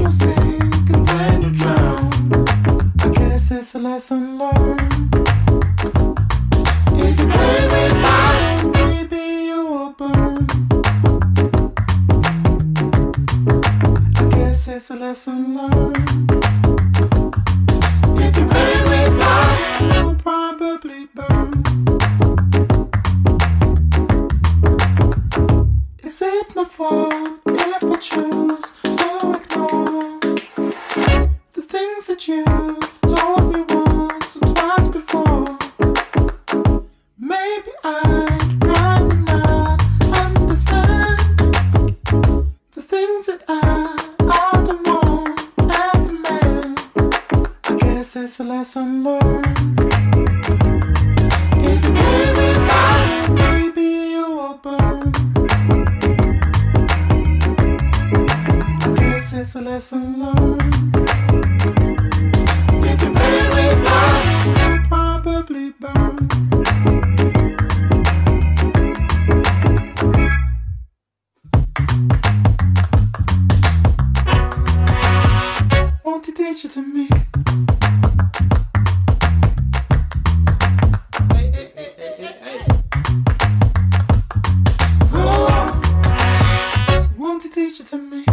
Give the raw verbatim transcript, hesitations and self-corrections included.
sink and then you drown. I guess it's a lesson learned. If you play with fire, maybe you will burn. I guess it's a lesson learned. If you play with fire, you'll probably burn. Is it my fault if I choose to ignore the things that you've told me once or twice before? Maybe I'd rather not understand the things that I, I don't want as a man. I guess it's a lesson learned. If you play with fire, maybe you will burn. I guess it's a lesson learned. If you play with fire, you'll probably burn. Won't you teach it to me? Hey, hey, hey, hey, hey, hey. Go on. Won't you teach it to me?